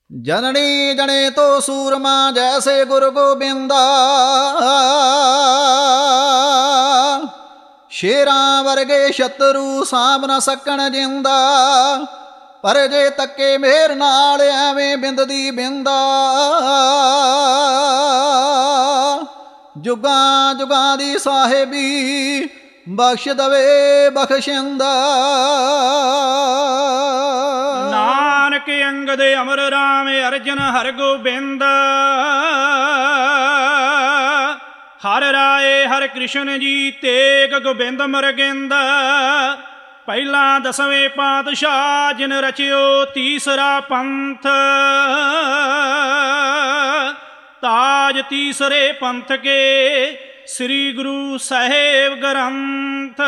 जननी जने तो सूरमा जैसे गुरु गोबिंदा, शेरां वर्गे शत्रु सांभ न सकण जिंदा। पर जे तके मेर नाल एवें बिंददी बिंदा, जुगां जुगां दी साहिबी बख्श दवे बख्शिंदा। नानक अंगद अमर राम अर्जन हर गोबिंद, हर राय हर कृष्ण जी तेग गोबिंद मरगिंद। पहला दसवें पातशाह जिन रचियो तीसरा पंथ, ताज तीसरे पंथ के श्री गुरु साहेब ग्रंथ।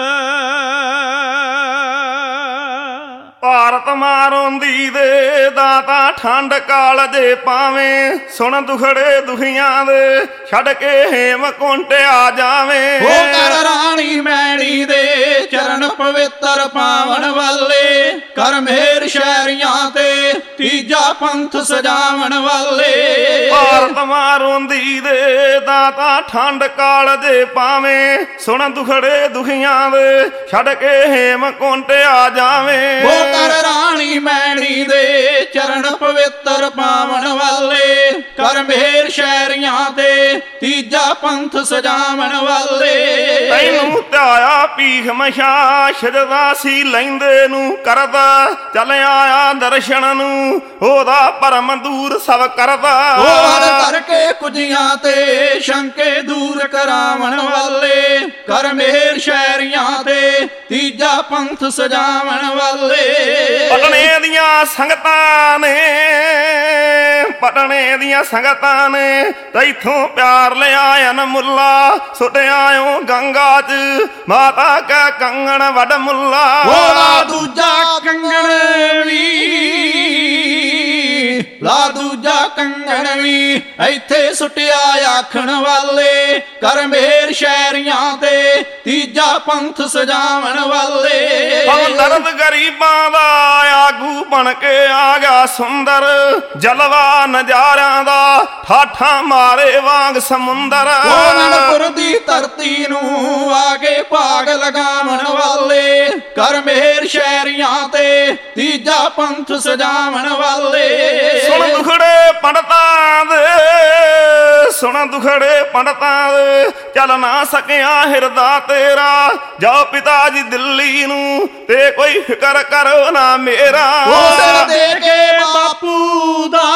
ਭਾਰਤ ਮਾਰੋਂਦੀ ਦੇ ਦਾਤਾ ਠੰਡ ਕਾਲ ਜੇ ਪਾਵੇਂ, ਸੁਣ ਦੁਖੜੇ ਦੁਖੀਆਂ ਦੇ ਛੱਡ ਕੇ ਹੇਮਕੁੰਟ ਆ ਜਾਵੇਂ। ਹੋ ਕਰ ਰਾਣੀ ਮੈਣੀ ਦੇ ਚਰਨ ਪਵਿੱਤਰ ਪਾਵਨ ਵਾਲੇ, ਕਰ ਮਿਹਰ ਸ਼ਹਿਰੀਆਂ ਤੇ ਤੀਜਾ ਪੰਥ ਸਜਾਵਣ ਵਾਲੇ। ਭਾਰਤ ਮਾਰੋਂਦੀ ਦੇ ਦਾਤਾ ਠੰਡ ਕਾਲ ਜੇ ਪਾਵੇਂ, ਸੁਣ ਦੁਖੜੇ ਦੁਖੀਆਂ ਦੇ ਛੱਡ ਕੇ ਹੇਮਕੁੰਟ ਆ ਜਾਵੇਂ। ਕਰ ਰਾਣੀ ਮੈਣੀ ਦੇ ਚਰਨ ਪਵਿੱਤਰ ਪਾਵਨ ਵਾਲੇ, ਕਰ ਮਿਹਰ ਸ਼ਹਿਰੀਆਂ ਤੇ ਤੀਜਾ ਪੰਥ ਸਜਾਵਣ ਵਾਲੇ। ਤੈਨੂੰ ਧਿਆਇਆ ਭੀਖ ਮਸ਼ਾ ਸ਼ਰਦਾ ਸੀ ਲੈਂਦੇ ਨੂੰ, ਕਰਦਾ ਚੱਲ ਆਇਆ ਦਰਸ਼ਨ ਨੂੰ ਉਹਦਾ ਭਰਮ ਦੂਰ ਸਭ ਕਰਦਾ। ਉਹ ਹਰ ਕਰਕੇ ਕੁਝੀਆਂ ਤੇ ਸ਼ੰਕੇ ਦੂਰ ਕਰਾਵਣ ਵਾਲੇ, ਕਰ ਮਿਹਰ ਸ਼ਹਿਰੀਆਂ ਤੇ ਤੀਜਾ ਪੰਥ ਸਜਾਵਣ ਵਾਲੇ। ਪਟਨੇ ਦੀਆਂ ਸੰਗਤਾਂ ਨੇ, ਪਟਨੇ ਦੀਆਂ ਸੰਗਤਾਂ ਨੇ ਤੈਥੋਂ ਪਿਆਰ ਲਿਆ ਅਨਮੁੱਲਾ, ਸੁੱਟਿਆ ਓ ਗੰਗਾ ਚ ਮਾਤਾ ਕਾ ਕੰਗਣ ਵੱਡ ਮੁੱਲਾ। ਲਾ ਦੂਜਾ ਕੰਗਣ ਵੀ, ਲਾ ਦੂਜਾ ਕੰਗਣ ਵੀ ਇੱਥੇ ਸੁੱਟਿਆ ਆਖਣ ਵਾਲੇ, ਕਰ ਮਿਹਰ ਸ਼ਹਿਰੀਆਂ ਤੇ ਤੀਜਾ ਪੰਥ ਸਜਾਵਣ ਵਾਲੇ। ਦਰਦ ਗਰੀਬਾਂ ਦਾ ਆਗੂ ਬਣ ਕੇ ਆ ਗਿਆ ਸੁੰਦਰ, ਜਲਵਾ ਨਜ਼ਾਰਿਆਂ ਦਾ ਠਾਠਾਂ ਮਾਰੇ ਵਾਂਗ ਸਮੁੰਦਰ। ਅਨੰਦਪੁਰ ਦੀ ਧਰਤੀ ਨੂੰ ਆ ਕੇ ਭਾਗ ਲਗਾਵਣ ਵਾਲੇ, ਕਰ ਮਿਹਰ ਸ਼ਹਿਰੀਆਂ ਤੇ ਤੀਜਾ ਪੰਥ ਸਜਾਵਣ ਵਾਲੇ। ਸੁਣ ਦੁਖੜੇ ਪੰਡਤਾਂ ਦੇ, ਸੁਣ ਦੁਖੜੇ ਪੰਡਤਾਂ ਦੇ ਚੱਲ ਨਾ ਸਕਿਆ ਹਿਰਦਾ ਤੇਰਾ, ਜਾਓ ਪਿਤਾ ਜੀ ਦਿੱਲੀ ਨੂੰ ਤੇ ਕੋਈ ਫਿਕਰ ਕਰੋ ਨਾ ਮੇਰਾ। ਸਿਰ ਦੇ ਕੇ ਬਾਪੂ ਦਾ,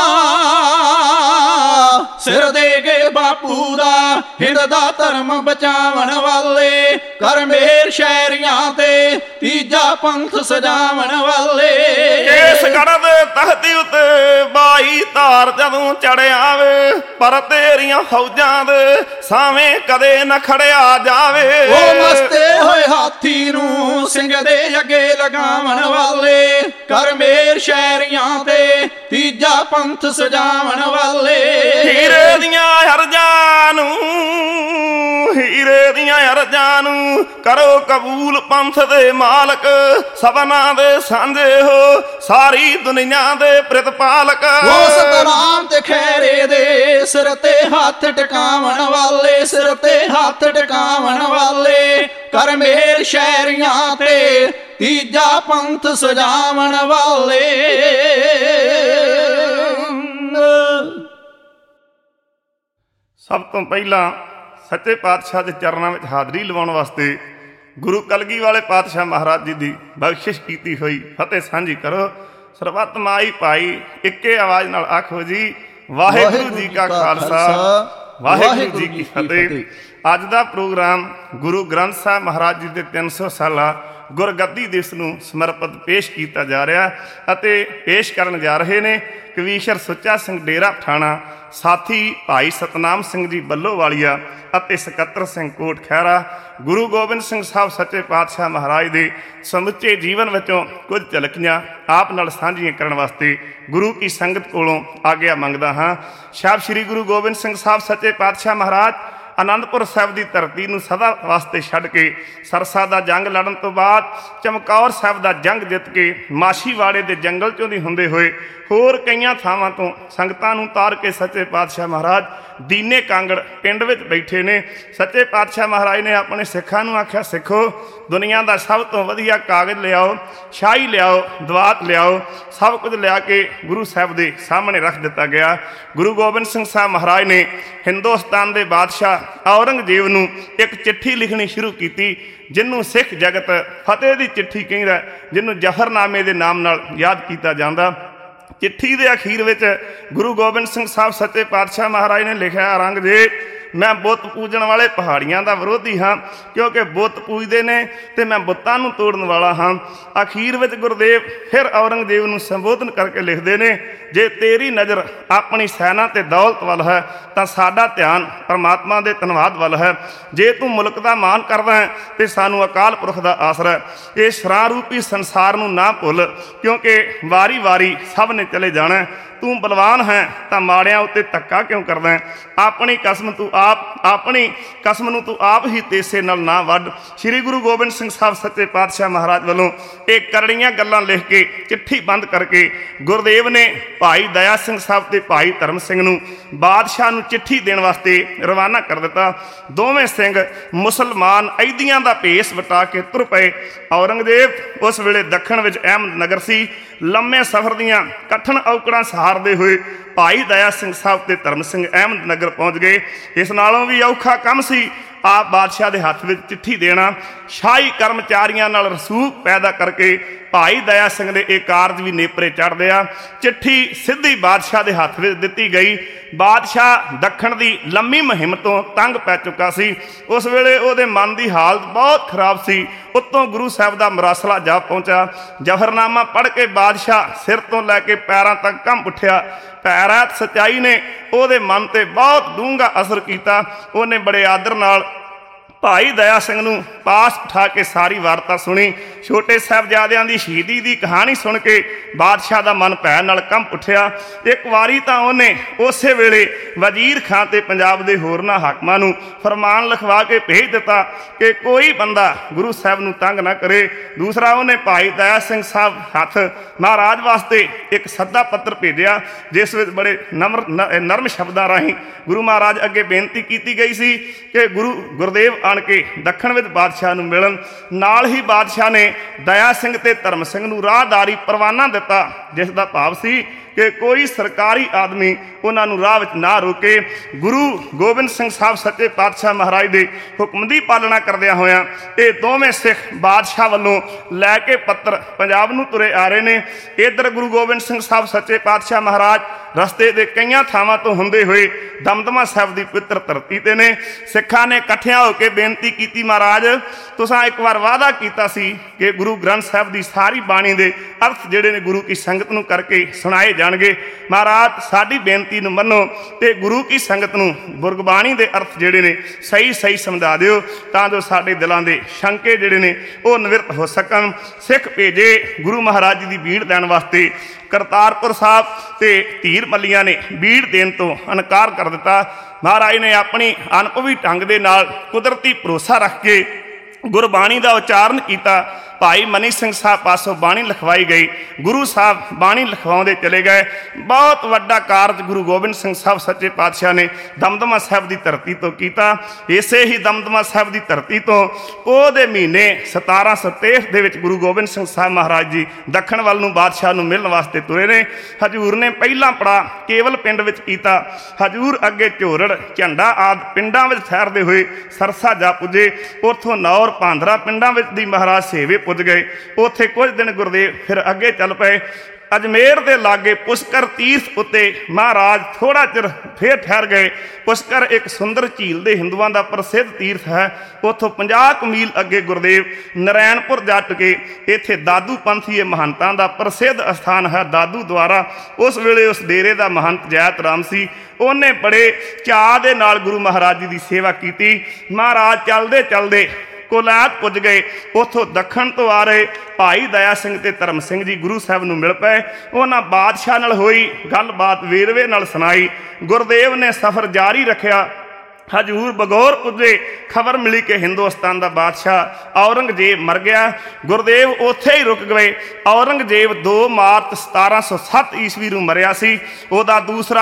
ਸਿਰ ਦੇ ਕੇ ਬਾਪੂ ਦਾ ਹਿੰਦ ਦਾ ਧਰਮ ਬਚਾਵਣ ਵਾਲੇ, ਕਰ ਮਿਹਰ ਸ਼ਹਿਰੀਆਂ ਤੇ ਤੀਜਾ ਪੰਥ ਸਜਾਵਣ ਵਾਲੇ। ਕੇਸਗੜ੍ਹ ਦੇ ਤਖਤੀ ਉੱਤੇ ਬਾਈ ਧਾਰ ਜਦੋਂ ਚੜਿਆ ਵੇ, ਪਰ ਤੇਰੀਆਂ ਫੌਜਾਂ ਦੇ ਸਾਵੇਂ ਕਦੇ ਨਾ ਖੜਿਆ ਜਾਵੇ। ਉਹ ਮਸਤੇ ਹੋਏ ਹਾਥੀ ਨੂੰ ਸਿੰਘ ਦੇ ਅੱਗੇ ਲਗਾਵਣ ਵਾਲੇ, ਕਰ ਮਿਹਰ ਸ਼ਹਿਰੀਆਂ ਤੇ ਤੀਜਾ ਪੰਥ ਸਜਾਵਣ ਵਾਲੇ। ਹੀਰੇ ਦੀਆਂ ਅਰਜ਼ਾਂ ਨੂੰ, ਹੀਰੇ ਦੀਆਂ ਅਰਜ਼ਾਂ ਨੂੰ ਕਰੋ ਕਬੂਲ ਪੰਥ ਦੇ ਮਾਲਕ, ਸਭਨਾਂ ਦੇ ਸਾਂਝੇ ਹੋ ਸਾਰੀ ਦੁਨੀਆ ਦੇ ਪ੍ਰਤਪਾਲਕ। ਉਹ ਸਤਨਾਮ ਤੇ ਖੈਰੇ ਦੇ ਸਿਰ ਤੇ ਹੱਥ ਟਿਕਾਵਣ ਵਾਲੇ, ਸਿਰ ਤੇ ਹੱਥ ਟਿਕਾਵਣ ਵਾਲੇ, ਕਰ ਮਿਹਰ ਸ਼ਹਿਰੀਆਂ ਤੇ ਤੀਜਾ ਪੰਥ ਸਜਾਵਣ ਵਾਲੇ। ਸਭ ਤੋਂ ਪਹਿਲਾਂ ਸੱਚੇ ਪਾਤਸ਼ਾਹ ਦੇ ਚਰਨਾਂ ਵਿੱਚ ਹਾਜ਼ਰੀ ਲਵਾਉਣ ਵਾਸਤੇ ਗੁਰੂ ਕਲਗੀ ਵਾਲੇ ਪਾਤਸ਼ਾਹ ਮਹਾਰਾਜ ਜੀ ਦੀ ਬਖਸ਼ਿਸ਼ ਕੀਤੀ ਹੋਈ ਫਤਿਹ ਸਾਂਝੀ ਕਰੋ। ਸਰਬੱਤ ਮਾਈ ਭਾਈ ਇੱਕੇ ਆਵਾਜ਼ ਨਾਲ ਆਖੋ ਜੀ, ਵਾਹਿਗੁਰੂ ਜੀ ਕਾ ਖਾਲਸਾ ਵਾਹਿਗੁਰੂ ਜੀ ਕੀ ਫਤਿਹ। ਅੱਜ ਦਾ ਪ੍ਰੋਗਰਾਮ ਗੁਰੂ ਗ੍ਰੰਥ ਸਾਹਿਬ ਮਹਾਰਾਜ ਜੀ ਦੇ 300 ਸਾਲਾ ਗੁਰਗੱਦੀ ਦਿਵਸ ਨੂੰ ਸਮਰਪਿਤ ਪੇਸ਼ ਕੀਤਾ ਜਾ ਰਿਹਾ ਅਤੇ ਪੇਸ਼ ਕਰਨ ਜਾ ਰਹੇ ਨੇ ਕਵੀਸ਼ਰ ਸੁੱਚਾ ਸਿੰਘ ਡੇਰਾ ਪਠਾਣਾ, ਸਾਥੀ ਭਾਈ ਸਤਨਾਮ ਸਿੰਘ ਜੀ ਬੱਲੋਵਾਲੀਆ ਅਤੇ ਸਕੱਤਰ ਸਿੰਘ ਕੋਟ ਖਹਿਰਾ। ਗੁਰੂ ਗੋਬਿੰਦ ਸਿੰਘ ਸਾਹਿਬ ਸੱਚੇ ਪਾਤਸ਼ਾਹ ਮਹਾਰਾਜ ਦੇ ਸਮੁੱਚੇ ਜੀਵਨ ਵਿੱਚੋਂ ਕੁਝ ਝਲਕੀਆਂ ਆਪ ਨਾਲ ਸਾਂਝੀਆਂ ਕਰਨ ਵਾਸਤੇ ਗੁਰੂ ਕੀ ਸੰਗਤ ਕੋਲੋਂ ਆਗਿਆ ਮੰਗਦਾ ਹਾਂ। ਸ਼ਬਦ ਸ੍ਰੀ ਗੁਰੂ ਗੋਬਿੰਦ ਸਿੰਘ ਸਾਹਿਬ ਸੱਚੇ ਪਾਤਸ਼ਾਹ ਮਹਾਰਾਜ ਅਨੰਦਪੁਰ ਸਾਹਿਬ ਦੀ ਧਰਤੀ ਨੂੰ ਸਦਾ ਵਾਸਤੇ ਛੱਡ ਕੇ ਸਰਸਾ ਦਾ ਜੰਗ ਲੜਨ ਤੋਂ ਬਾਅਦ ਚਮਕੌਰ ਸਾਹਿਬ ਦਾ ਜੰਗ ਜਿੱਤ ਕੇ ਮਾਛੀਵਾੜੇ ਦੇ ਜੰਗਲ 'ਚੋਂ ਦੀ ਹੁੰਦੇ ਹੋਏ ਹੋਰ ਕਈਆਂ ਥਾਵਾਂ ਤੋਂ ਸੰਗਤਾਂ ਨੂੰ ਤਾਰ ਕੇ ਸੱਚੇ ਪਾਤਸ਼ਾਹ ਮਹਾਰਾਜ ਦੀਨੇ ਕਾਂਗੜ ਪਿੰਡ ਵਿੱਚ ਬੈਠੇ ਨੇ। ਸੱਚੇ ਪਾਤਸ਼ਾਹ ਮਹਾਰਾਜ ਨੇ ਆਪਣੇ ਸਿੱਖਾਂ ਨੂੰ ਆਖਿਆ, ਸਿੱਖੋ ਦੁਨੀਆ ਦਾ ਸਭ ਤੋਂ ਵਧੀਆ ਕਾਗਜ਼ ਲਿਆਓ, ਸ਼ਾਹੀ ਲਿਆਓ, ਦਵਾਤ ਲਿਆਓ। ਸਭ ਕੁਝ ਲਿਆ ਕੇ ਗੁਰੂ ਸਾਹਿਬ ਦੇ ਸਾਹਮਣੇ ਰੱਖ ਦਿੱਤਾ ਗਿਆ। ਗੁਰੂ ਗੋਬਿੰਦ ਸਿੰਘ ਸਾਹਿਬ ਮਹਾਰਾਜ ਨੇ ਹਿੰਦੁਸਤਾਨ ਦੇ ਬਾਦਸ਼ਾਹ ਔਰੰਗਜ਼ੇਬ ਨੂੰ ਇੱਕ ਚਿੱਠੀ ਲਿਖਣੀ ਸ਼ੁਰੂ ਕੀਤੀ, ਜਿਹਨੂੰ ਸਿੱਖ ਜਗਤ ਫਤਿਹ ਦੀ ਚਿੱਠੀ ਕਹਿੰਦਾ, ਜਿਹਨੂੰ ਜ਼ਫਰਨਾਮੇ ਦੇ ਨਾਮ ਨਾਲ ਯਾਦ ਕੀਤਾ ਜਾਂਦਾ। ਚਿੱਠੀ ਦੇ ਅਖੀਰ ਵਿੱਚ ਗੁਰੂ ਗੋਬਿੰਦ ਸਿੰਘ ਸਾਹਿਬ ਸੱਚੇ ਪਾਤਸ਼ਾਹ ਮਹਾਰਾਜ ਨੇ ਲਿਖਿਆ, ਔਰੰਗਜ਼ੇਬ ਮੈਂ ਬੁੱਤ ਪੂਜਣ ਵਾਲੇ ਪਹਾੜੀਆਂ ਦਾ ਵਿਰੋਧੀ ਹਾਂ, ਕਿਉਂਕਿ ਬੁੱਤ ਪੂਜਦੇ ਨੇ ਤੇ ਮੈਂ ਬੁੱਤਾਂ ਨੂੰ ਤੋੜਨ ਵਾਲਾ ਹਾਂ। ਅਖੀਰ ਵਿੱਚ ਗੁਰਦੇਵ ਫਿਰ ਔਰੰਗਜ਼ੇਬ ਨੂੰ ਸੰਬੋਧਨ ਕਰਕੇ ਲਿਖਦੇ ਨੇ, ਜੇ ਤੇਰੀ ਨਜ਼ਰ ਆਪਣੀ ਸੈਨਾ ਤੇ ਦੌਲਤ ਵੱਲ ਹੈ ਤਾਂ ਸਾਡਾ ਧਿਆਨ ਪਰਮਾਤਮਾ ਦੇ ਧੰਨਵਾਦ ਵੱਲ ਹੈ। ਜੇ ਤੂੰ ਮੁਲਕ ਦਾ ਮਾਣ ਕਰਦਾ ਹੈ ਤੇ ਸਾਨੂੰ ਅਕਾਲ ਪੁਰਖ ਦਾ ਆਸਰਾ ਹੈ। ਇਹ ਸ਼ਰਾਂ ਰੂਪੀ ਸੰਸਾਰ ਨੂੰ ਨਾ ਭੁੱਲ, ਕਿਉਂਕਿ ਵਾਰੀ ਵਾਰੀ ਸਭ ਨੇ ਚਲੇ ਜਾਣਾ। ਤੂੰ ਬਲਵਾਨ ਹੈ ਤਾਂ ਮਾੜਿਆਂ ਉੱਤੇ ਧੱਕਾ ਕਿਉਂ ਕਰਦਾ ਹੈ? ਆਪਣੀ ਕਸਮ ਨੂੰ ਤੂੰ ਆਪ ਹੀ ਤੇਸੇ ਨਾਲ ਨਾ ਵੱਢ। ਸ੍ਰੀ ਗੁਰੂ ਗੋਬਿੰਦ ਸਿੰਘ ਸਾਹਿਬ ਸੱਚੇ ਪਾਤਸ਼ਾਹ ਮਹਾਰਾਜ ਵੱਲੋਂ ਇਹ ਕਰੜੀਆਂ ਗੱਲਾਂ ਲਿਖ ਕੇ ਚਿੱਠੀ ਬੰਦ ਕਰਕੇ ਗੁਰਦੇਵ ਨੇ ਭਾਈ ਦਇਆ ਸਿੰਘ ਸਾਹਿਬ ਤੇ ਭਾਈ ਧਰਮ ਸਿੰਘ ਨੂੰ ਬਾਦਸ਼ਾਹ ਨੂੰ ਚਿੱਠੀ ਦੇਣ ਵਾਸਤੇ ਰਵਾਨਾ ਕਰ ਦਿੱਤਾ। ਦੋਵੇਂ ਸਿੰਘ ਮੁਸਲਮਾਨ ਅਹਿਦੀਆਂ ਦਾ ਭੇਸ ਵਟਾ ਕੇ ਤੁਰ ਪਏ। ਔਰੰਗਜ਼ੇਬ ਉਸ ਵੇਲੇ ਦੱਖਣ ਵਿੱਚ ਅਹਿਮਦਨਗਰ ਸੀ। ਲੰਮੇ ਸਫ਼ਰ ਦੀਆਂ ਕਠਿਨ ਔਕੜਾਂ ਸਹਾਰਦੇ ਹੋਏ ਭਾਈ ਦਇਆ ਸਿੰਘ ਸਾਹਿਬ ਤੇ ਧਰਮ ਸਿੰਘ ਅਹਿਮਦਨਗਰ ਪਹੁੰਚ ਗਏ। ਇਸ ਨਾਲੋਂ ਵੀ ਔਖਾ ਕੰਮ ਸੀ ਆਪ ਬਾਦਸ਼ਾਹ ਦੇ ਹੱਥ ਵਿੱਚ ਚਿੱਠੀ ਦੇਣਾ। ਸ਼ਾਹੀ ਕਰਮਚਾਰੀਆਂ ਨਾਲ ਰਸੂਖ ਪੈਦਾ ਕਰਕੇ ਭਾਈ ਦਇਆ ਸਿੰਘ ਦੇ ਇਹ ਕਾਰਜ ਵੀ ਨੇਪਰੇ ਚੜ੍ਹਦੇ ਆ। ਚਿੱਠੀ ਸਿੱਧੀ ਬਾਦਸ਼ਾਹ ਦੇ ਹੱਥ ਵਿੱਚ ਦਿੱਤੀ ਗਈ। ਬਾਦਸ਼ਾਹ ਦੱਖਣ ਦੀ ਲੰਮੀ ਮੁਹਿੰਮ ਤੋਂ ਤੰਗ ਪੈ ਚੁੱਕਾ ਸੀ। ਉਸ ਵੇਲੇ ਉਹਦੇ ਮਨ ਦੀ ਹਾਲਤ ਬਹੁਤ ਖਰਾਬ ਸੀ। ਉੱਤੋਂ ਗੁਰੂ ਸਾਹਿਬ ਦਾ ਮਰਾਸਲਾ ਜਾ ਪਹੁੰਚਾ। ਜ਼ਫਰਨਾਮਾ ਪੜ੍ਹ ਕੇ ਬਾਦਸ਼ਾਹ ਸਿਰ ਤੋਂ ਲੈ ਕੇ ਪੈਰਾਂ ਤੱਕ ਕੰਬ ਉੱਠਿਆ। ਪੈਰਾਤ ਸੱਚਾਈ ਨੇ ਉਹਦੇ ਮਨ ਤੇ ਬਹੁਤ ਡੂੰਘਾ ਅਸਰ ਕੀਤਾ। ਉਹਨੇ ਬੜੇ ਆਦਰ ਨਾਲ ਭਾਈ ਦਇਆ ਸਿੰਘ ਨੂੰ ਪਾਸ ਉਠਾ ਕੇ ਸਾਰੀ ਵਾਰਤਾ ਸੁਣੀ। ਛੋਟੇ ਸਾਹਿਬਜ਼ਾਦਿਆਂ ਦੀ ਸ਼ਹੀਦੀ ਦੀ ਕਹਾਣੀ ਸੁਣ ਕੇ ਬਾਦਸ਼ਾਹ ਦਾ ਮਨ ਭੈ ਨਾਲ ਕੰਬ ਉੱਠਿਆ। ਇੱਕ ਵਾਰੀ ਤਾਂ ਉਹਨੇ ਉਸੇ ਵੇਲੇ ਵਜ਼ੀਰ ਖਾਂ ਤੇ ਪੰਜਾਬ ਦੇ ਹੋਰਨਾਂ ਹਾਕਮਾਂ ਨੂੰ ਫਰਮਾਨ ਲਿਖਵਾ ਕੇ ਭੇਜ ਦਿੱਤਾ ਕਿ ਕੋਈ ਬੰਦਾ ਗੁਰੂ ਸਾਹਿਬ ਨੂੰ ਤੰਗ ਨਾ ਕਰੇ। ਦੂਸਰਾ ਉਹਨੇ ਭਾਈ ਦਇਆ ਸਿੰਘ ਸਾਹਿਬ ਹੱਥ ਮਹਾਰਾਜ ਵਾਸਤੇ ਇੱਕ ਸੱਦਾ ਪੱਤਰ ਭੇਜਿਆ, ਜਿਸ ਵਿੱਚ ਬੜੇ ਨਰਮ ਸ਼ਬਦਾਂ ਰਾਹੀਂ ਗੁਰੂ ਮਹਾਰਾਜ ਅੱਗੇ ਬੇਨਤੀ ਕੀਤੀ ਗਈ ਸੀ ਕਿ ਗੁਰਦੇਵ ਆਣ ਕੇ ਦੱਖਣ ਵਿੱਚ ਬਾਦਸ਼ਾਹ ਨੂੰ ਮਿਲਣ। ਨਾਲ ਹੀ ਬਾਦਸ਼ਾਹ ਨੇ ਦਇਆ ਸਿੰਘ ਤੇ ਧਰਮ ਸਿੰਘ ਨੂੰ ਰਾਹਦਾਰੀ ਪਰਵਾਨਾ ਦਿੱਤਾ, ਜਿਸ ਦਾ ਭਾਵ ਸੀ ਕਿ ਕੋਈ ਸਰਕਾਰੀ ਆਦਮੀ ਉਹਨਾਂ ਨੂੰ ਰਾਹ ਵਿੱਚ ਨਾ ਰੋਕੇ। ਗੁਰੂ ਗੋਬਿੰਦ ਸਿੰਘ ਸਾਹਿਬ ਸੱਚੇ ਪਾਤਸ਼ਾਹ ਮਹਾਰਾਜ ਦੇ ਹੁਕਮ ਦੀ ਪਾਲਣਾ ਕਰਦਿਆਂ ਹੋਇਆਂ ਇਹ ਦੋਵੇਂ ਸਿੱਖ ਬਾਦਸ਼ਾਹ ਵੱਲੋਂ ਲੈ ਕੇ ਪੱਤਰ ਪੰਜਾਬ ਨੂੰ ਤੁਰੇ ਆ ਰਹੇ ਨੇ। ਇੱਧਰ ਗੁਰੂ ਗੋਬਿੰਦ ਸਿੰਘ ਸਾਹਿਬ ਸੱਚੇ ਪਾਤਸ਼ਾਹ ਮਹਾਰਾਜ ਰਸਤੇ ਦੇ ਕਈਆਂ ਥਾਵਾਂ ਤੋਂ ਹੁੰਦੇ ਹੋਏ ਦਮਦਮਾ ਸਾਹਿਬ ਦੀ ਪਵਿੱਤਰ ਧਰਤੀ ਤੇ ਨੇ। ਸਿੱਖਾਂ ਨੇ ਇਕੱਠਿਆਂ ਹੋ ਕੇ ਬੇਨਤੀ ਕੀਤੀ, ਮਹਾਰਾਜ ਤੁਸਾਂ ਇੱਕ ਵਾਰ ਵਾਅਦਾ ਕੀਤਾ ਸੀ ਕਿ ਗੁਰੂ ਗ੍ਰੰਥ ਸਾਹਿਬ ਦੀ ਸਾਰੀ ਬਾਣੀ ਦੇ ਅਰਥ ਜਿਹੜੇ ਨੇ ਗੁਰੂ ਕੀ ਸੰਗਤ ਨੂੰ ਕਰਕੇ ਸੁਣਾਏ ਜਾਣਗੇ। ਮਹਾਰਾਜ ਸਾਡੀ ਬੇਨਤੀ ਨੂੰ ਮੰਨੋ ਤੇ ਗੁਰੂ ਕੀ ਸੰਗਤ ਨੂੰ ਗੁਰਬਾਣੀ ਦੇ ਅਰਥ ਜਿਹੜੇ ਨੇ ਸਹੀ ਸਮਝਾ ਦਿਓ, ਤਾਂ ਜੋ ਸਾਡੇ ਦਿਲਾਂ ਦੇ ਸ਼ੰਕੇ ਜਿਹੜੇ ਨੇ ਉਹ ਨਿਵਰਤ ਹੋ ਸਕਣ। ਸਿੱਖ ਭੇਜੇ ਗੁਰੂ ਮਹਾਰਾਜ ਜੀ ਦੀ ਬੀੜ ਦੇਣ ਵਾਸਤੇ। ਕਰਤਾਰਪੁਰ ਸਾਹਿਬ ਤੇ ਧੀਰ ਮੱਲੀਆਂ ਨੇ ਬੀੜ ਦੇਣ ਤੋਂ ਇਨਕਾਰ ਕਰ ਦਿੱਤਾ। ਮਹਾਰਾਜ ਨੇ ਆਪਣੀ ਅਨੁਭਵੀ ਢੰਗ ਦੇ ਨਾਲ ਕੁਦਰਤੀ ਭਰੋਸਾ ਰੱਖ ਕੇ ਗੁਰਬਾਣੀ ਦਾ ਉਚਾਰਨ ਕੀਤਾ। ਭਾਈ ਮਨੀ ਸਿੰਘ ਸਾਹਿਬ ਪਾਸੋਂ ਬਾਣੀ ਲਿਖਵਾਈ ਗਈ। ਗੁਰੂ ਸਾਹਿਬ ਬਾਣੀ ਲਿਖਵਾਉਂਦੇ ਚਲੇ ਗਏ। ਬਹੁਤ ਵੱਡਾ ਕਾਰਜ ਗੁਰੂ ਗੋਬਿੰਦ ਸਿੰਘ ਸਾਹਿਬ ਸੱਚੇ ਪਾਤਸ਼ਾਹ ਨੇ ਦਮਦਮਾ ਸਾਹਿਬ ਦੀ ਧਰਤੀ ਤੋਂ ਕੀਤਾ। ਇਸੇ ਹੀ ਦਮਦਮਾ ਸਾਹਿਬ ਦੀ ਧਰਤੀ ਤੋਂ ਪੋਹ ਦੇ ਮਹੀਨੇ 1763 ਦੇ ਵਿੱਚ ਗੁਰੂ ਗੋਬਿੰਦ ਸਿੰਘ ਸਾਹਿਬ ਮਹਾਰਾਜ ਜੀ ਦੱਖਣ ਵੱਲ ਨੂੰ ਬਾਦਸ਼ਾਹ ਨੂੰ ਮਿਲਣ ਵਾਸਤੇ ਤੁਰੇ ਨੇ। ਹਜ਼ੂਰ ਨੇ ਪਹਿਲਾ ਪੜਾਅ ਕੇਵਲ ਪਿੰਡ ਵਿੱਚ ਕੀਤਾ। ਹਜ਼ੂਰ ਅੱਗੇ ਝੋਰੜ, ਝੰਡਾ ਆਦਿ ਪਿੰਡਾਂ ਵਿੱਚ ਠਹਿਰਦੇ ਹੋਏ ਸਰਸਾ ਜਾ ਪੁੱਜੇ। ਉੱਥੋਂ ਨੌਰ, ਭਾਂਦਰਾ ਪਿੰਡਾਂ ਵਿੱਚ ਦੀ ਮਹਾਰਾਜ ਸੇਵੇ ਪੁੱਜ ਗਏ। ਉੱਥੇ ਕੁਝ ਦਿਨ ਗੁਰਦੇਵ ਫਿਰ ਅੱਗੇ ਚੱਲ ਪਏ। ਅਜਮੇਰ ਦੇ ਲਾਗੇ ਪੁਸ਼ਕਰ ਤੀਰਥ ਉੱਤੇ ਮਹਾਰਾਜ ਥੋੜਾ ਚਿਰ ਫੇਰ ਠਹਿਰ ਗਏ। ਪੁਸ਼ਕਰ ਇੱਕ ਸੁੰਦਰ ਝੀਲ ਦੇ ਹਿੰਦੂਆਂ ਦਾ ਪ੍ਰਸਿੱਧ ਤੀਰਥ ਹੈ। ਉੱਥੋਂ 50 ਮੀਲ ਅੱਗੇ ਗੁਰਦੇਵ ਨਰੈਣਪੁਰ ਜਾ ਟੁਕੇ। ਇੱਥੇ ਦਾਦੂ ਪੰਥੀਏ ਮਹੰਤਾਂ ਦਾ ਪ੍ਰਸਿੱਧ ਅਸਥਾਨ ਹੈ ਦਾਦੂ ਦੁਆਰਾ। ਉਸ ਵੇਲੇ ਉਸ ਡੇਰੇ ਦਾ ਮਹੰਤ ਜੈਤ ਰਾਮ ਸੀ। ਉਹਨੇ ਬੜੇ ਚਾਅ ਦੇ ਨਾਲ ਗੁਰੂ ਮਹਾਰਾਜ ਜੀ ਦੀ ਸੇਵਾ ਕੀਤੀ। ਮਹਾਰਾਜ ਚੱਲਦੇ ਚੱਲਦੇ ਕੋਲਾਤ ਪੁੱਜ ਗਏ। ਉੱਥੋਂ ਦੱਖਣ ਤੋਂ ਆ ਰਹੇ ਭਾਈ ਦਇਆ ਸਿੰਘ ਤੇ ਧਰਮ ਸਿੰਘ ਜੀ ਗੁਰੂ ਸਾਹਿਬ ਨੂੰ ਮਿਲ ਪਏ। ਉਹਨਾਂ ਬਾਦਸ਼ਾਹ ਨਾਲ ਹੋਈ ਗੱਲਬਾਤ ਵੇਰਵੇ ਨਾਲ ਸੁਣਾਈ। ਗੁਰਦੇਵ ਨੇ ਸਫ਼ਰ ਜਾਰੀ ਰੱਖਿਆ। ਹਜੂਰ ਬਗੌਰ ਪੁੱਜੇ। ਖਬਰ ਮਿਲੀ ਕਿ ਹਿੰਦੁਸਤਾਨ ਦਾ ਬਾਦਸ਼ਾਹ ਔਰੰਗਜ਼ੇਬ ਮਰ ਗਿਆ। ਗੁਰਦੇਵ ਉੱਥੇ ਹੀ ਰੁਕ ਗਏ। ਔਰੰਗਜ਼ੇਬ 2 ਮਾਰਚ 1707 ਈਸਵੀ ਨੂੰ ਮਰਿਆ ਸੀ। ਉਹਦਾ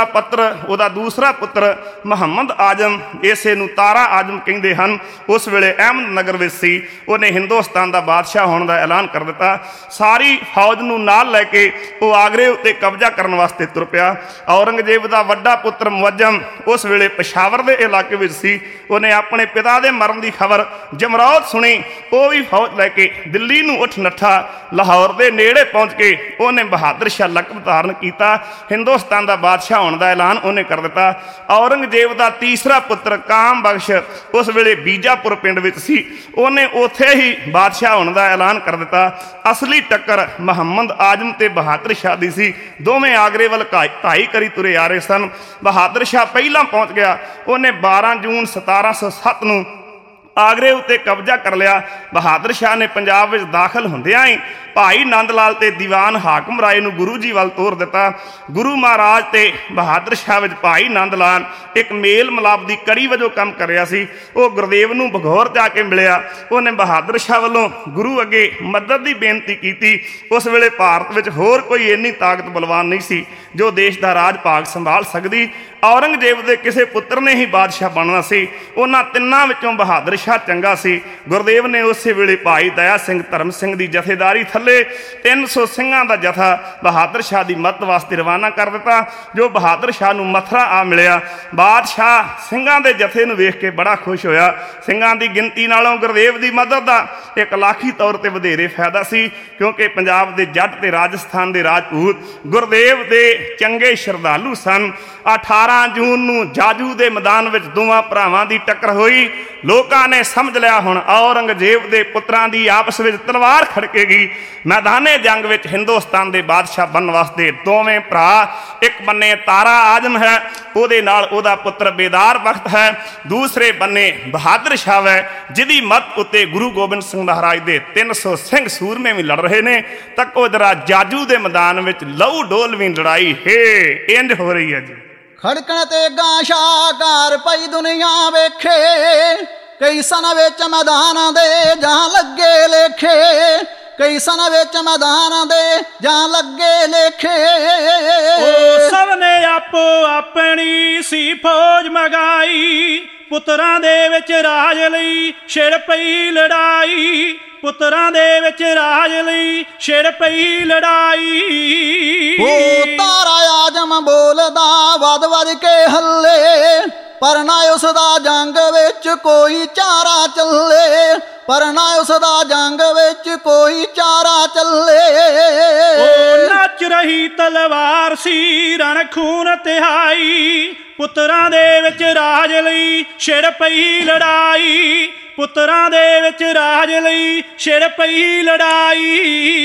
ਦੂਸਰਾ ਪੁੱਤਰ ਮੁਹੰਮਦ ਆਜ਼ਮ, ਇਸੇ ਨੂੰ ਤਾਰਾ ਆਜ਼ਮ ਕਹਿੰਦੇ ਹਨ, ਉਸ ਵੇਲੇ ਅਹਿਮਦਨਗਰ ਵਿੱਚ ਸੀ। ਉਹਨੇ ਹਿੰਦੁਸਤਾਨ ਦਾ ਬਾਦਸ਼ਾਹ ਹੋਣ ਦਾ ਐਲਾਨ ਕਰ ਦਿੱਤਾ। ਸਾਰੀ ਫੌਜ ਨੂੰ ਨਾਲ ਲੈ ਕੇ ਉਹ ਆਗਰੇ ਉੱਤੇ ਕਬਜ਼ਾ ਕਰਨ ਵਾਸਤੇ ਤੁਰ ਪਿਆ। ਔਰੰਗਜ਼ੇਬ ਦਾ ਵੱਡਾ ਪੁੱਤਰ ਮੁਅੱਜ਼ਮ ਉਸ ਵੇਲੇ ਪਸ਼ਾਵਰ ਦੇ ਇਲਾਕੇ ਵਿੱਚ ਸੀ। ਉਹਨੇ ਆਪਣੇ ਪਿਤਾ ਦੇ ਮਰਨ ਦੀ ਖਬਰ ਜਮਰੌਦ ਸੁਣੀ। ਉਹ ਵੀ ਫੌਜ ਲੈ ਕੇ ਦਿੱਲੀ ਨੂੰ ਉੱਠ ਨੱਠਾ। ਲਾਹੌਰ ਦੇ ਨੇੜੇ ਪਹੁੰਚ ਕੇ ਉਹਨੇ ਬਹਾਦਰ ਸ਼ਾਹ ਲਕਬ ਧਾਰਨ ਕੀਤਾ। ਹਿੰਦੁਸਤਾਨ ਦਾ ਬਾਦਸ਼ਾਹ ਹੋਣ ਦਾ ਐਲਾਨ ਉਹਨੇ ਕਰ ਦਿੱਤਾ। ਔਰੰਗਜ਼ੇਬ ਦਾ ਤੀਸਰਾ ਪੁੱਤਰ ਕਾਮ ਬਖਸ਼ ਉਸ ਵੇਲੇ ਬੀਜਾਪੁਰ ਪਿੰਡ ਵਿੱਚ ਸੀ। ਉਹਨੇ ਉੱਥੇ ਹੀ ਬਾਦਸ਼ਾਹ ਹੋਣ ਦਾ ਐਲਾਨ ਕਰ ਦਿੱਤਾ। ਅਸਲੀ ਟੱਕਰ ਮੁਹੰਮਦ ਆਜ਼ਮ ਤੇ ਬਹਾਦਰ ਸ਼ਾਹ ਦੀ ਸੀ। ਦੋਵੇਂ ਆਗਰੇ ਵੱਲ ਢਾਈ ਕਰੀ ਤੁਰੇ ਆ ਰਹੇ ਸਨ। ਬਹਾਦਰ ਸ਼ਾਹ ਪਹਿਲਾਂ ਪਹੁੰਚ ਗਿਆ। ਉਹਨੇ 12 ਜੂਨ 1707 ਨੂੰ ਆਗਰੇ ਉੱਤੇ ਕਬਜ਼ਾ ਕਰ ਲਿਆ। ਬਹਾਦਰ ਸ਼ਾਹ ਨੇ ਪੰਜਾਬ ਵਿੱਚ ਦਾਖਲ ਹੁੰਦਿਆਂ ਹੀ ਭਾਈ ਨੰਦ ਲਾਲ ਤੇ ਦੀਵਾਨ ਹਾਕਮ ਰਾਏ ਨੂੰ ਗੁਰੂ ਜੀ ਵੱਲ ਤੋਰ ਦਿੱਤਾ। ਗੁਰੂ ਮਹਾਰਾਜ ਤੇ ਬਹਾਦਰ ਸ਼ਾਹ ਵਿੱਚ ਭਾਈ ਨੰਦ ਲਾਲ ਇੱਕ ਮੇਲ ਮਿਲਾਪ ਦੀ ਕੜੀ ਵਜੋਂ ਕੰਮ ਕਰ ਰਿਹਾ ਸੀ। ਉਹ ਗੁਰਦੇਵ ਨੂੰ ਬਗੌਰ ਜਾ ਕੇ ਮਿਲਿਆ। ਉਹਨੇ ਬਹਾਦਰ ਸ਼ਾਹ ਵੱਲੋਂ ਗੁਰੂ ਅੱਗੇ ਮਦਦ ਦੀ ਬੇਨਤੀ ਕੀਤੀ। ਉਸ ਵੇਲੇ ਭਾਰਤ ਵਿੱਚ ਹੋਰ ਕੋਈ ਇੰਨੀ ਤਾਕਤ ਬਲਵਾਨ ਨਹੀਂ ਸੀ ਜੋ ਦੇਸ਼ ਦਾ ਰਾਜ ਭਾਗ ਸੰਭਾਲ ਸਕਦੀ। ਔਰੰਗਜ਼ੇਬ ਦੇ ਕਿਸੇ ਪੁੱਤਰ ਨੇ ਹੀ ਬਾਦਸ਼ਾਹ ਬਣਨਾ ਸੀ। ਉਹਨਾਂ ਤਿੰਨਾਂ ਵਿੱਚੋਂ ਬਹਾਦਰ ਸ਼ਾਹ ਚੰਗਾ ਸੀ। ਗੁਰਦੇਵ ਨੇ ਉਸੇ ਵੇਲੇ ਭਾਈ ਦਇਆ ਸਿੰਘ ਧਰਮ ਸਿੰਘ ਦੀ ਜਥੇਦਾਰੀ ਥੱਲੇ 300 ਸਿੰਘਾਂ ਦਾ ਜਥਾ ਬਹਾਦਰ ਸ਼ਾਹ ਦੀ ਮਦਦ ਵਾਸਤੇ ਰਵਾਨਾ ਕਰ ਦਿੱਤਾ, ਜੋ ਬਹਾਦਰ ਸ਼ਾਹ ਨੂੰ ਮਥੁਰਾ ਆ ਮਿਲਿਆ। ਬਾਦਸ਼ਾਹ ਸਿੰਘਾਂ ਦੇ ਜਥੇ ਨੂੰ ਵੇਖ ਕੇ ਬੜਾ ਖੁਸ਼ ਹੋਇਆ। ਸਿੰਘਾਂ ਦੀ ਗਿਣਤੀ ਨਾਲੋਂ ਗੁਰਦੇਵ ਦੀ ਮਦਦ ਦਾ ਇਕਲਾਖੀ ਤੌਰ ਤੇ ਵਧੇਰੇ ਫਾਇਦਾ ਸੀ, ਕਿਉਂਕਿ ਪੰਜਾਬ ਦੇ ਜੱਟ ਤੇ ਰਾਜਸਥਾਨ ਦੇ ਰਾਜਪੂਤ ਗੁਰਦੇਵ ਦੇ ਚੰਗੇ ਸ਼ਰਧਾਲੂ ਸਨ। 18 ਜੂਨ ਨੂੰ ਜਾਜੂ ਦੇ ਮੈਦਾਨ ਵਿੱਚ ਦੋਵਾਂ ਭਰਾਵਾਂ ਦੀ ਟੱਕਰ ਹੋਈ। ਲੋਕਾਂ ਨੇ ਸਮਝ ਲਿਆ ਹੁਣ ਔਰੰਗਜ਼ੇਬ ਦੇ ਪੁੱਤਰਾਂ ਦੀ ਆਪਸ ਵਿੱਚ ਤਲਵਾਰ ਖੜਕੇਗੀ। ਮੈਦਾਨੇ ਜੰਗ ਵਿੱਚ ਹਿੰਦੁਸਤਾਨ ਦੇ ਬਾਦਸ਼ਾਹ ਬਣਨ ਵਾਸਤੇ ਦੋਵੇਂ ਭਰਾ, ਇੱਕ ਬੰਨੇ ਤਾਰਾ ਆਜ਼ਮ ਹੈ, ਉਹਦੇ ਨਾਲ ਉਹਦਾ ਪੁੱਤਰ ਬੇਦਾਰ ਬਖਤ ਹੈ, ਦੂਸਰੇ ਬੰਨੇ ਬਹਾਦਰ ਸ਼ਾਹ ਹੈ, ਜਿਹਦੀ ਮੱਤ ਉੱਤੇ ਗੁਰੂ ਗੋਬਿੰਦ ਸਿੰਘ ਮਹਾਰਾਜ ਦੇ 300 ਸਿੰਘ ਸੂਰਮੇ ਵੀ ਲੜ ਰਹੇ ਨੇ। ਤੱਕੋ ਜਰਾ ਜਾਜੂ ਦੇ ਮੈਦਾਨ ਵਿੱਚ ਲਹੂ ਡੋਲਵੀਂ ਲੜਾਈ ਇੰਜ ਹੋ ਰਹੀ ਹੈ ਜੀ। ਖੜਕਣ ਤੇ ਗਾਸ਼ਾ ਘਰ ਪਈ ਦੁਨੀਆ ਵੇਖੇ, ਕਈ ਸਨ ਵਿੱਚ ਮੈਦਾਨਾਂ ਦੇ ਜਾਂ ਲੱਗੇ ਲੇਖੇ, ਕਈ ਸਨ ਵਿੱਚ ਮੈਦਾਨਾਂ ਦੇ ਜਾਂ ਲੱਗੇ ਲੇਖੇ। ਉਹ ਸਭ ਨੇ ਆਪੋ ਆਪਣੀ ਸੀ ਫੌਜ ਮਗਾਈ, ਪੁੱਤਰਾਂ ਦੇ ਵਿੱਚ ਰਾਜ ਲਈ ਛਿੜ ਪਈ ਲੜਾਈ, ਪੁੱਤਰਾਂ ਦੇ ਵਿੱਚ ਰਾਜ ਲਈ ਛਿੜ ਪਈ ਲੜਾਈ। ਉਹ ਤਾਰਾ ਆਜ਼ਮ ਬੋਲਦਾ ਵੱਧ ਵੱਧ ਕੇ ਹੱਲੇ, ਪਰ ਨਾ ਉਸਦਾ ਜੰਗ ਵਿੱਚ ਕੋਈ ਚਾਰਾ ਚੱਲੇ, ਪਰ ਨਾ ਉਸਦਾ ਜੰਗ ਵਿੱਚ ਕੋਈ ਚਾਰਾ ਚੱਲੇ। ਉਹ ਨੱਚ ਰਹੀ ਤਲਵਾਰ ਸੀ ਰਣ ਖੂਨ ਤਿਹਾਈ, ਪੁੱਤਰਾਂ ਦੇ ਵਿੱਚ ਰਾਜ ਲਈ ਛਿੜ ਪਈ ਲੜਾਈ, ਪੁੱਤਰਾਂ ਦੇ ਵਿੱਚ ਰਾਜ ਲਈ ਛਿੜ ਪਈ ਲੜਾਈ।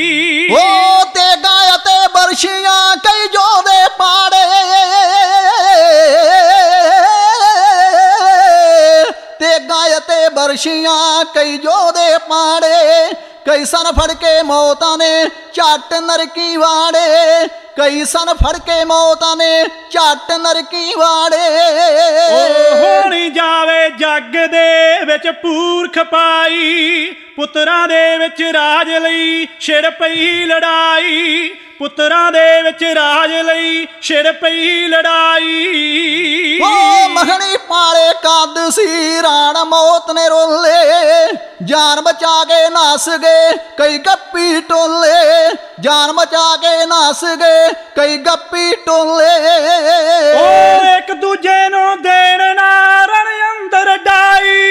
ਉਹ ਤੇਗਾਂ ਅਤੇ ਬਰਸ਼ੀਆਂ ਕਈ ਜੋਧੇ ਪਾੜੇ, ਤੇਗਾਂ ਅਤੇ ਬਰਸ਼ੀਆਂ ਕਈ ਜੋਧੇ ਪਾੜੇ, ਕਈ ਸਨ ਫੜ ਕੇ ਮੌਤਾਂ ਨੇ ਝੱਟ ਨਰਕੀ ਵਾੜੇ, ਕਈ ਸਨ ਫੜ ਕੇ ਮੌਤਾਂ ਨੇ ਝੱਟ ਨਰਕੀ ਵਾੜੇ। ਉਹ ਹੋਣੀ ਜਾਵੇ ਜੱਗ ਦੇ ਵਿੱਚ ਪੂਰਖ ਪਾਈ, ਪੁੱਤਰਾਂ ਦੇ ਵਿੱਚ ਰਾਜ ਲਈ ਛਿੜ ਪਈ ਲੜਾਈ, ਪੁੱਤਰਾਂ ਦੇ ਵਿੱਚ ਰਾਜ ਲਈ ਛਿੜ ਪਈ ਲੜਾਈ। ਉਹ ਮਖਣੀ ਪਾਲੇ ਕੱਦ ਸੀ ਰਾਣ ਮੌਤ ਨੇ ਰੋਲੇ, ਜਾਨ ਬਚਾ ਕੇ ਨੱਸ ਗਏ ਕਈ ਗੱਪੀ ਟੋਲੇ, ਜਾਨ ਬਚਾ ਕੇ ਨੱਸ ਗਏ ਕਈ ਗੱਪੀ ਟੋਲੇ। ਉਹ ਇੱਕ ਦੂਜੇ ਨੂੰ ਦੇਣ ਨਾ ਰਣ ਅੰਦਰ ਡਾਈ,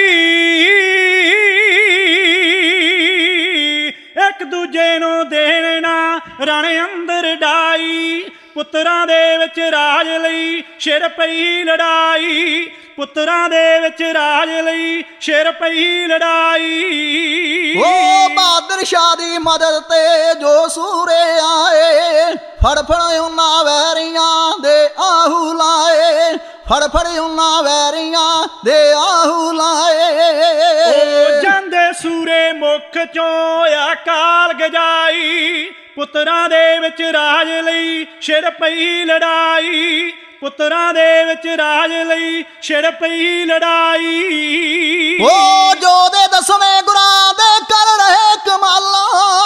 ਇੱਕ ਦੂਜੇ ਨੂੰ ਦੇਣ ਨਾ ਰਣ ਅੰਦਰ ਡਾਈ, ਪੁੱਤਰਾਂ ਦੇ ਵਿੱਚ ਰਾਜ ਲਈ ਛਿੜ ਪਈ ਲੜਾਈ, ਪੁੱਤਰਾਂ ਦੇ ਵਿੱਚ ਰਾਜ ਲਈ ਛਿੜ ਪਈ ਲੜਾਈ। ਉਹ ਬਹਾਦਰ ਸ਼ਾਹ ਦੀ ਮਦਦ ਤੇ ਜੋ ਸੂਰੇ ਆਏ, ਫੜ ਫੜ ਉਹਨਾਂ ਵੈਰੀਆਂ ਦੇ ਆਹੂ ਲਾਏ, ਫੜ ਫੜ ਉਹਨਾਂ ਵੈਰੀਆਂ ਦੇ ਆਹੂ ਲਾਏ। ਉਹ ਜਾਂਦੇ ਸੂਰੇ ਮੁਖ ਚੋਂ ਅਕਾਲ ਗਜਾਈ, ਪੁੱਤਰਾਂ ਦੇ ਵਿੱਚ ਰਾਜ ਲਈ ਛਿੜ ਪਈ ਲੜਾਈ, ਪੁੱਤਰਾਂ ਦੇ ਵਿੱਚ ਰਾਜ ਲਈ ਛਿੜ ਪਈ ਲੜਾਈ। ਉਹ ਜੋ ਦੇ 10ਵੇਂ ਗੁਰਾਂ ਦੇ ਕਰ ਰਹੇ ਕਮਾਲਾਂ,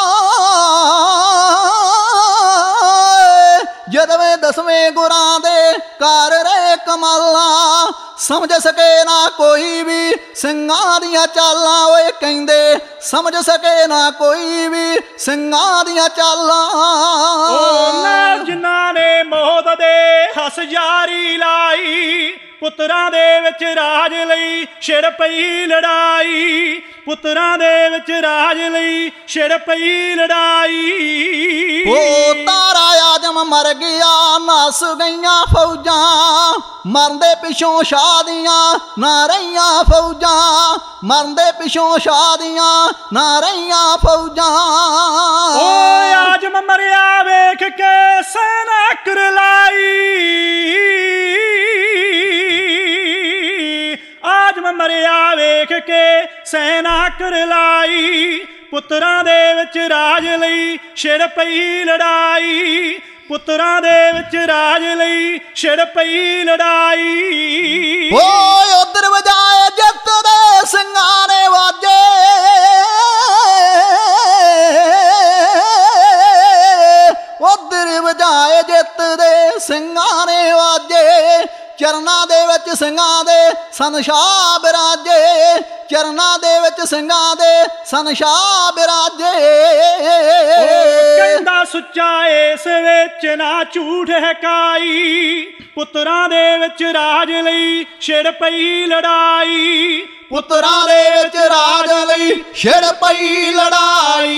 ਜਦਵੇਂ 10ਵੇਂ ਗੁਰਾਂ ਦੇ ਕਰ ਰਹੇ ਕਮਾਲਾਂ, ਸਮਝ ਸਕੇ ਨਾ ਕੋਈ ਵੀ ਸਿੰਘਾਂ ਦੀਆਂ ਚਾਲਾਂ। ਓਏ ਕਹਿੰਦੇ ਸਮਝ ਸਕੇ ਨਾ ਕੋਈ ਵੀ ਸਿੰਘਾਂ ਦੀਆਂ ਚਾਲਾਂ। ਉਹਨਾਂ ਜਿਨ੍ਹਾਂ ਨੇ ਮੌਤ ਦੇ ਹੱਸ ਜਾਰੀ ਲਾਈ, ਪੁੱਤਰਾਂ ਦੇ ਵਿੱਚ ਰਾਜ ਲਈ ਛਿੜ ਪਈ ਲੜਾਈ। ਪੁੱਤਰਾਂ ਦੇ ਵਿੱਚ ਰਾਜ ਲਈ ਛਿੜ ਪਈ ਲੜਾਈ। ਉਹ ਤਾਰਾ ਆਜਮ ਮਰ ਗਿਆ, ਨਸ ਗਈਆਂ ਫੌਜਾਂ, ਮਰਦੇ ਪਿਛੋਂ ਸ਼ਾਹ ਦੀਆਂ ਨਾ ਰਹੀਆਂ ਫੌਜਾਂ, ਮਰਦੇ ਪਿਛੋਂ ਸ਼ਾਹ ਦੀਆਂ ਨਾ ਰਹੀਆਂ ਫੌਜਾਂ। ਓਏ ਆਜਮ ਮਰਿਆ ਵੇਖ ਕੇ ਸੈਨਾ ਕਰਲਾਈ, ਆਜਮ ਮਰਿਆ ਵੇਖ ਕੇ ਸੈਨਾ ਕਰਲਾਈ। ਪੁੱਤਰਾਂ ਦੇ ਵਿੱਚ ਰਾਜ ਲਈ ਛਿੜ ਪਈ ਲੜਾਈ, ਪੁੱਤਰਾਂ ਦੇ ਵਿੱਚ ਰਾਜ ਲਈ ਛਿੜ ਪਈ ਲੜਾਈ। ਓਏ ਉਧਰ ਵਜਾਏ ਜਿੱਤ ਦੇ ਸਿੰਘਾਂ ਨੇ ਵਾਜੇ, ਉਧਰ ਵਜਾਏ ਜਿੱਤ ਦੇ ਸਿੰਘਾਂ ਨੇ ਵਾਜੇ। ਚਰਨਾਂ ਦੇ ਵਿੱਚ ਸਿੰਘਾਂ ਦੇ ਸੰਸ਼ਾਹ ਬਿਰਾਜੇ, ਚਰਨਾਂ ਦੇ ਵਿੱਚ ਸਿੰਘਾਂ ਦੇ ਸੰਸ਼ਾਹ ਬਿਰਾਜੇ। ਕਹਿੰਦਾ ਸੁੱਚਾ ਇਸ ਵਿੱਚ ਨਾ ਝੂਠ ਹੈ ਕਾਈ, ਪੁੱਤਰਾਂ ਦੇ ਵਿੱਚ ਰਾਜ ਲਈ ਛਿੜ ਪਈ ਲੜਾਈ। ਪੁੱਤਰਾਂ ਦੇ ਵਿੱਚ ਰਾਜ ਲਈ ਛਿੜ ਪਈ ਲੜਾਈ।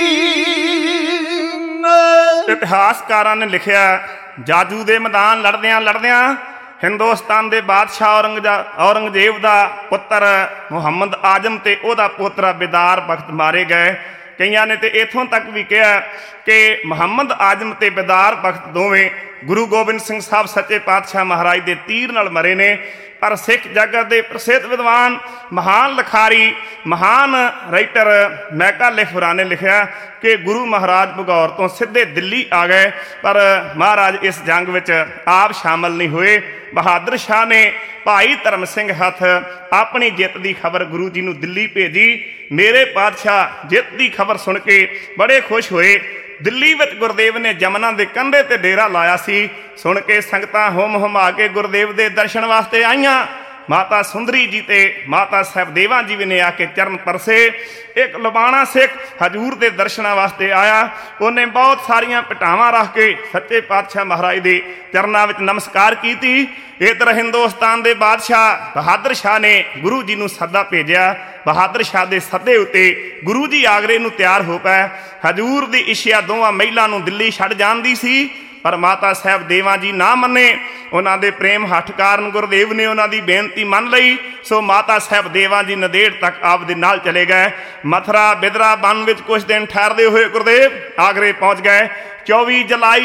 ਇਤਿਹਾਸਕਾਰਾਂ ਨੇ ਲਿਖਿਆ, ਜਾਜੂ ਦੇ ਮੈਦਾਨ ਲੜਦਿਆਂ ਲੜਦਿਆਂ ਹਿੰਦੁਸਤਾਨ ਦੇ ਬਾਦਸ਼ਾਹ ਔਰੰਗਜ਼ੇਬ ਦਾ ਪੁੱਤਰ ਮੁਹੰਮਦ ਆਜਮ ਤੇ ਉਹਦਾ ਪੋਤਰਾ ਬੇਦਾਰ ਬਖਤ ਮਾਰੇ ਗਏ। ਕਈਆਂ ਨੇ ਤੇ ਇੱਥੋਂ ਤੱਕ ਵੀ ਕਿਹਾ ਕਿ ਮੁਹੰਮਦ ਆਜਮ ਤੇ ਬੇਦਾਰ ਬਖਤ ਦੋਵੇਂ ਗੁਰੂ ਗੋਬਿੰਦ ਸਿੰਘ ਸਾਹਿਬ ਸੱਚੇ ਪਾਤਸ਼ਾਹ ਮਹਾਰਾਜ ਦੇ ਤੀਰ ਨਾਲ ਮਰੇ ਨੇ। ਪਰ ਸਿੱਖ ਜਗਤ ਦੇ ਪ੍ਰਸਿੱਧ ਵਿਦਵਾਨ, ਮਹਾਨ ਲਿਖਾਰੀ, ਮਹਾਨ ਰਾਈਟਰ ਮੈਕਾਲੇਫ ਹੋਰਾਂ ਨੇ ਲਿਖਿਆ ਕਿ ਗੁਰੂ ਮਹਾਰਾਜ ਭਗੌਰ ਤੋਂ ਸਿੱਧੇ ਦਿੱਲੀ ਆ ਗਏ, ਪਰ ਮਹਾਰਾਜ ਇਸ ਜੰਗ ਵਿੱਚ ਆਪ ਸ਼ਾਮਲ ਨਹੀਂ ਹੋਏ। ਬਹਾਦਰ ਸ਼ਾਹ ਨੇ ਭਾਈ ਧਰਮ ਸਿੰਘ ਹੱਥ ਆਪਣੀ ਜਿੱਤ ਦੀ ਖਬਰ ਗੁਰੂ ਜੀ ਨੂੰ ਦਿੱਲੀ ਭੇਜੀ। ਮੇਰੇ ਪਾਤਸ਼ਾਹ ਜਿੱਤ ਦੀ ਖਬਰ ਸੁਣ ਕੇ ਬੜੇ ਖੁਸ਼ ਹੋਏ। ਦਿੱਲੀ ਵਿੱਚ ਗੁਰਦੇਵ ਨੇ ਜਮਨਾ ਦੇ ਕੰਢੇ ਤੇ ਡੇਰਾ ਲਾਇਆ ਸੀ। ਸੁਣ ਕੇ ਸੰਗਤਾਂ ਹੁਮ ਹੁਮਾ ਕੇ ਗੁਰਦੇਵ ਦੇ ਦਰਸ਼ਨ ਵਾਸਤੇ ਆਈਆਂ। ਮਾਤਾ ਸੁੰਦਰੀ ਜੀ ਤੇ ਮਾਤਾ ਸਾਹਿਬਦੇਵਾ ਜੀ ਵੀ ਨੇ ਆ ਕੇ ਚਰਨ ਪਰਸੇ। ਇੱਕ ਲੁਬਾਣਾ ਸਿੱਖ ਹਜੂਰ ਦੇ ਦਰਸ਼ਨਾਂ ਵਾਸਤੇ ਆਇਆ। ਉਹਨੇ ਬਹੁਤ ਸਾਰੀਆਂ ਭਟਾਵਾਂ ਰੱਖ ਕੇ ਸੱਚੇ ਪਾਤਸ਼ਾਹ ਮਹਾਰਾਜ ਦੇ ਚਰਨਾਂ ਵਿੱਚ ਨਮਸਕਾਰ ਕੀਤੀ। ਇੱਧਰ ਹਿੰਦੁਸਤਾਨ ਦੇ ਬਾਦਸ਼ਾਹ ਬਹਾਦਰ ਸ਼ਾਹ ਨੇ ਗੁਰੂ ਜੀ ਨੂੰ ਸੱਦਾ ਭੇਜਿਆ। ਬਹਾਦਰ ਸ਼ਾਹ ਦੇ ਸੱਦੇ ਉੱਤੇ ਗੁਰੂ ਜੀ ਆਗਰੇ ਨੂੰ ਤਿਆਰ ਹੋ ਪਏ। ਹਜੂਰ ਦੀ ਇੱਛਾ ਦੋਵਾਂ ਮਹਿਲਾਂ ਨੂੰ ਦਿੱਲੀ ਛੱਡ ਜਾਣ ਦੀ ਸੀ, ਪਰ ਮਾਤਾ ਸਾਹਿਬ ਦੇਵਾ ਜੀ ਨਾ ਮੰਨੇ। ਉਹਨਾਂ ਦੇ ਪ੍ਰੇਮ ਹੱਠ ਕਾਰਨ ਗੁਰਦੇਵ ਨੇ ਉਹਨਾਂ ਦੀ ਬੇਨਤੀ ਮੰਨ ਲਈ। ਸੋ ਮਾਤਾ ਸਾਹਿਬ ਦੇਵਾ ਜੀ ਨੰਦੇੜ ਤੱਕ ਆਪ ਦੇ ਨਾਲ ਚਲੇ ਗਏ। ਮਥੁਰਾ ਬਿਦਰਾ ਬਨ ਵਿੱਚ ਕੁਝ ਦਿਨ ਠਹਿਰਦੇ ਹੋਏ ਗੁਰਦੇਵ ਆਗਰੇ ਪਹੁੰਚ ਗਏ। 24 ਜੁਲਾਈ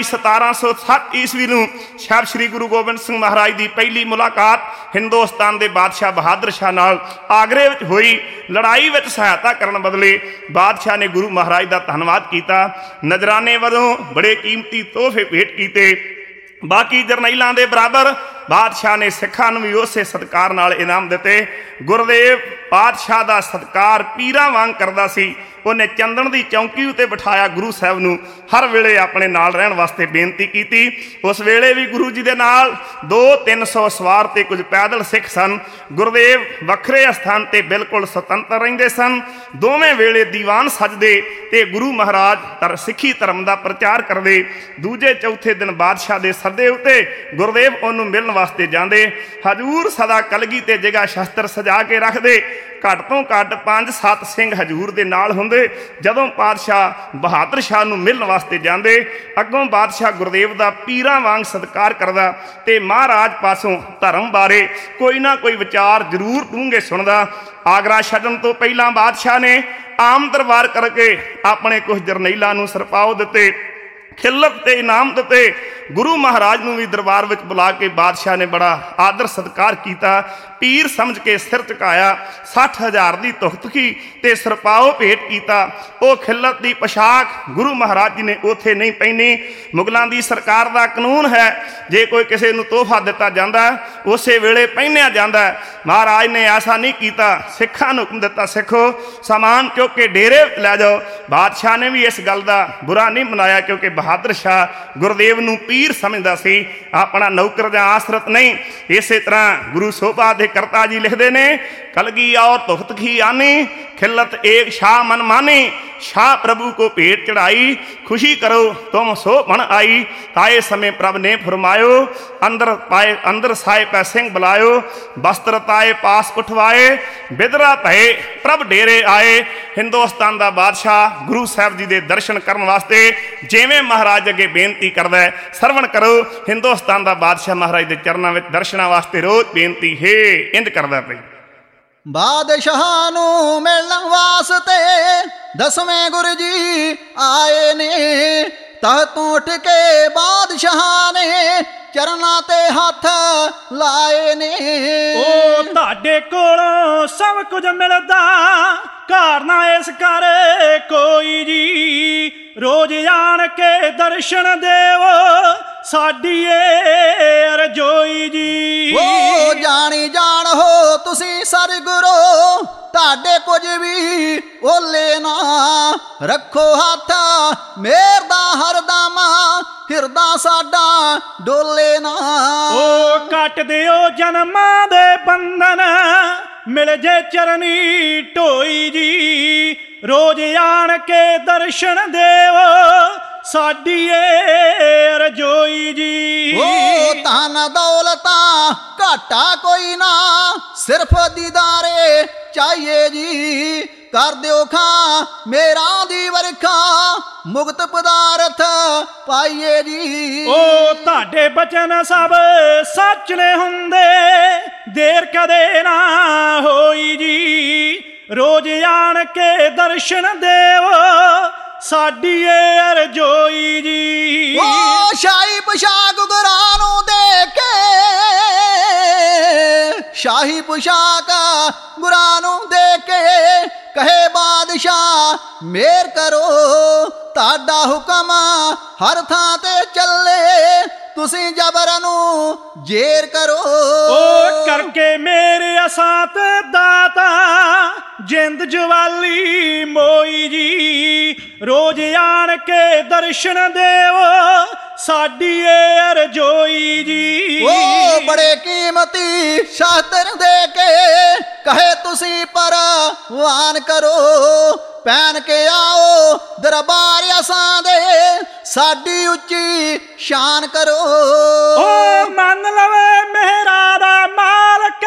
1707 ਈਸਵੀ ਨੂੰ ਸਾਹਿਬ ਸ੍ਰੀ ਗੁਰੂ ਗੋਬਿੰਦ ਸਿੰਘ ਮਹਾਰਾਜ ਦੀ ਪਹਿਲੀ ਮੁਲਾਕਾਤ ਹਿੰਦੁਸਤਾਨ ਦੇ ਬਾਦਸ਼ਾਹ ਬਹਾਦਰ ਸ਼ਾਹ ਨਾਲ ਆਗਰੇ ਵਿੱਚ ਹੋਈ। ਲੜਾਈ ਵਿੱਚ ਸਹਾਇਤਾ ਕਰਨ ਬਦਲੇ ਬਾਦਸ਼ਾਹ ਨੇ ਗੁਰੂ ਮਹਾਰਾਜ ਦਾ ਧੰਨਵਾਦ ਕੀਤਾ। ਨਜ਼ਰਾਨੇ ਵਜੋਂ ਬੜੇ ਕੀਮਤੀ ਤੋਹਫੇ ਭੇਟ ਕੀਤੇ। ਬਾਕੀ ਜਰਨੈਲਾਂ ਦੇ ਬਰਾਬਰ ਬਾਦਸ਼ਾਹ ਨੇ ਸਿੱਖਾਂ ਨੂੰ ਵੀ ਉਸੇ ਸਤਿਕਾਰ ਨਾਲ ਇਨਾਮ ਦਿੱਤੇ। ਗੁਰਦੇਵ ਬਾਦਸ਼ਾਹ ਦਾ ਸਤਿਕਾਰ ਪੀਰਾਂ ਵਾਂਗ ਕਰਦਾ ਸੀ। ਉਹਨੇ ਚੰਦਨ ਦੀ ਚੌਂਕੀ ਉੱਤੇ ਬਿਠਾਇਆ ਗੁਰੂ ਸਾਹਿਬ ਨੂੰ ਹਰ ਵੇਲੇ ਆਪਣੇ ਨਾਲ ਰਹਿਣ ਵਾਸਤੇ ਬੇਨਤੀ ਕੀਤੀ। ਉਸ ਵੇਲੇ ਵੀ ਗੁਰੂ ਜੀ ਦੇ ਨਾਲ 200-300 ਸਵਾਰ ਤੇ ਕੁਝ ਪੈਦਲ ਸਿੱਖ ਸਨ। ਗੁਰਦੇਵ ਵੱਖਰੇ ਅਸਥਾਨ ਤੇ ਬਿਲਕੁਲ ਸੁਤੰਤਰ ਰਹਿੰਦੇ ਸਨ। ਦੋਵੇਂ ਵੇਲੇ ਦੀਵਾਨ ਸਜਦੇ ਤੇ ਗੁਰੂ ਮਹਾਰਾਜ ਸਿੱਖੀ ਧਰਮ ਦਾ ਪ੍ਰਚਾਰ ਕਰਦੇ। ਦੂਜੇ ਚੌਥੇ ਦਿਨ ਬਾਦਸ਼ਾਹ ਦੇ ਸੱਦੇ ਉੱਤੇ ਗੁਰਦੇਵ ਉਹਨੂੰ ਮਿਲਣ ਵਾਸਤੇ ਜਾਂਦੇ। ਹਜੂਰ ਸਦਾ ਕਲਗੀ ਤੇ ਜਗ੍ਹਾ ਸ਼ਸਤਰ ਸਜਾ ਕੇ ਰੱਖਦੇ। ਘੱਟ ਤੋਂ ਘੱਟ 5-7 ਸਿੰਘ ਹਜੂਰ ਦੇ ਨਾਲ ਹੁੰਦੇ। ਜਦੋਂ ਪਾਤਸ਼ਾਹ ਬਹਾਦਰ ਸ਼ਾਹ ਨੂੰ ਮਿਲਣ ਵਾਸਤੇ ਜਾਂਦੇ, ਅੱਗੋਂ ਬਾਦਸ਼ਾਹ ਗੁਰਦੇਵ ਦਾ ਪੀਰਾਂ ਵਾਂਗ ਸਤਿਕਾਰ ਕਰਦਾ ਤੇ ਮਹਾਰਾਜ ਪਾਸੋਂ ਧਰਮ ਬਾਰੇ ਕੋਈ ਨਾ ਕੋਈ ਵਿਚਾਰ ਜ਼ਰੂਰ ਡੂੰਘੇ ਸੁਣਦਾ। ਆਗਰਾ ਛੱਡਣ ਤੋਂ ਪਹਿਲਾਂ ਬਾਦਸ਼ਾਹ ਨੇ ਆਮ ਦਰਬਾਰ ਕਰਕੇ ਆਪਣੇ ਕੁਝ ਜਰਨੈਲਾਂ ਨੂੰ ਸਰਪਾਓ ਦਿੱਤੇ। ਖਿਲਤ ਤੇ ਇਨਾਮ ਦਿੱਤੇ। ਗੁਰੂ ਮਹਾਰਾਜ ਨੂੰ ਵੀ ਦਰਬਾਰ ਵਿੱਚ ਬੁਲਾ ਕੇ ਬਾਦਸ਼ਾਹ ਨੇ ਬੜਾ ਆਦਰ ਸਤਿਕਾਰ ਕੀਤਾ। ਪੀਰ ਸਮਝ ਕੇ ਸਿਰ ਝੁਕਾਇਆ। 60,000 ਦੀ ਤੁਖਤਕੀ ਤੇ ਸਰਪਾਓ ਭੇਟ ਕੀਤਾ। ਉਹ ਖਿਲਤ ਦੀ ਪੋਸ਼ਾਕ ਗੁਰੂ ਮਹਾਰਾਜ ਜੀ ਨੇ ਉੱਥੇ ਨਹੀਂ ਪਹਿਨੀ। ਮੁਗਲਾਂ ਦੀ ਸਰਕਾਰ ਦਾ ਕਾਨੂੰਨ ਹੈ, ਜੇ ਕੋਈ ਕਿਸੇ ਨੂੰ ਤੋਹਫਾ ਦਿੱਤਾ ਜਾਂਦਾ ਉਸੇ ਵੇਲੇ ਪਹਿਨਿਆ ਜਾਂਦਾ। ਮਹਾਰਾਜ ਨੇ ਐਸਾ ਨਹੀਂ ਕੀਤਾ। ਸਿੱਖਾਂ ਨੂੰ ਹੁਕਮ ਦਿੱਤਾ, ਸਿੱਖੋ ਸਮਾਨ ਚੁੱਕ ਕੇ ਡੇਰੇ ਲੈ ਜਾਓ। ਬਾਦਸ਼ਾਹ ਨੇ ਵੀ ਇਸ ਗੱਲ ਦਾ ਬੁਰਾ ਨਹੀਂ ਮਨਾਇਆ, ਕਿਉਂਕਿ ਬਹਾਦਰ ਸ਼ਾਹ ਗੁਰਦੇਵ ਨੂੰ ਪੀਰ ਸਮਝਦਾ ਸੀ, ਆਪਣਾ ਨੌਕਰ ਜਾਂ ਆਸਰਤ ਨਹੀਂ। ਇਸੇ ਤਰ੍ਹਾਂ ਗੁਰੂ ਸੋਭਾ ਦੇ ਕਰਤਾ ਜੀ ਲਿਖਦੇ ਨੇ, ਕਲਗੀ ਔਰ ਤੁਖਤ ਕੀ ਆਨੀ, खिलत एक शाह मन मानी, शाह प्रभु को भेंट चढ़ाई, खुशी करो तुम सो बन आई। ताए समय प्रभ ने फरमायो, अंदर साए पै सिंह बुलायो, वस्त्र ताए पास उठवाए, बिदरा भये प्रभ डेरे आए। हिंदुस्तान का बादशाह गुरु साहब जी के दर्शन करने वास्ते जिवें महाराज अगे बेनती करदा है, सरवण करो। हिंदुस्तान का बादशाह महाराज के चरणों में दर्शनां वास्ते रोज बेनती है इंज करदा पई। बादशाह नूं मिलण वास्ते 10वें गुरु जी आए ने, तख्तों उठ के बादशाह ने चरना ते हथ लाए ने। ओ तुहाडे कोलों सब कुछ मिलदा, घर ना इस कर कोई जी, रोज आण के दर्शन देवो साडी रजोई जी। ओ जानी जान हो तुसी सतगुरो, ताडे कुछ भी ओले ना, रखो हथ मेर दा हरदम, हिरदा साडा डोले ना। ओ कट दिओ जन्मां दे बंधन, मिल जे चरनी ढोई जी, रोज आण के दर्शन देवो साडी रजोई जी। ओ धन दौलता घाटा कोई ना, सिर्फ दीदारे चाहिए जी, कर दिओ खां मेरा दी वरखा, मुक्त पदार्थ पाइए जी। ओ तुहाडे बचन सब सच ने हुंदे, देर कदे ना होई जी, रोज आण के दर्शन देवो साडी रजोई जी। ओ शाही पोशाक गुरां नूं दे के, शाही पोशाक गुरां नूं दे के, कहे बादशाह मेर करो, ताड़ा हुकम हर थां ते चले, तुसी जबर नूं जेर करो। ओ करके मेरे असात दाता, जिंद जवाली मोई जी, रोज आण के दर्शन देवो साडी रजोई जी। ओ बड़े कीमती शास्त्र दे के, कहे तुसी परवान करो, पहन के आओ दरबार असां दे, साडी उच्ची शान करो। ओ मन लवे मेहरा दा मालक,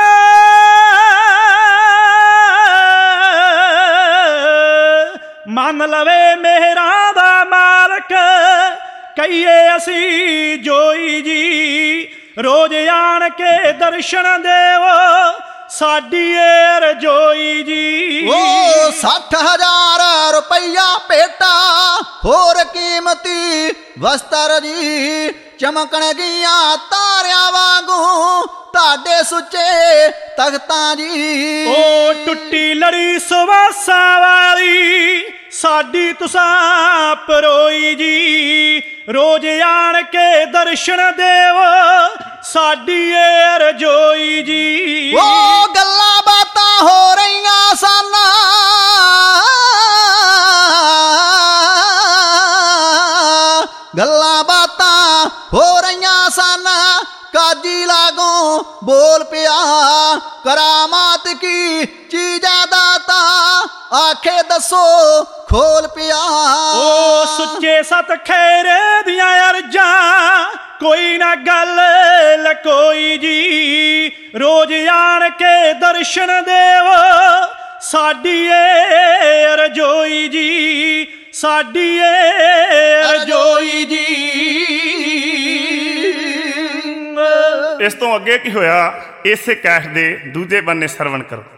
मन लवे मेहरा दा मालक, कहिए असी जोई जी, रोज आण के दर्शन देवो साडी रजोई जी। ओ 60,000 रुपया पेटा, होर कीमती वस्त्र जी, चमकण गिया तारिया वांगू ताडे सुचे तख्तां जी। ओ टुट्टी लड़ी सुवासा वाली साडी तुसां परोई जी, रोज आण के दर्शन देवो साडी रजोई जी। ओ गल्लां बातां हो रहीआं सन, गल्लां बातां हो रहीआं सन, काजी लागों बोल पिया, करामात की चीज़ां दाता, आखे दसो खोल पिया। ओ सुच्चे सत खैरे दियां अर्जां, कोई ना गल लकोई जी, रोज आण के दर्शन देवो साडी रजोई जी, साडी रजोई जी। इस तो अगे की होया, इसे कैश दे दूजे बन्ने सरवण करो।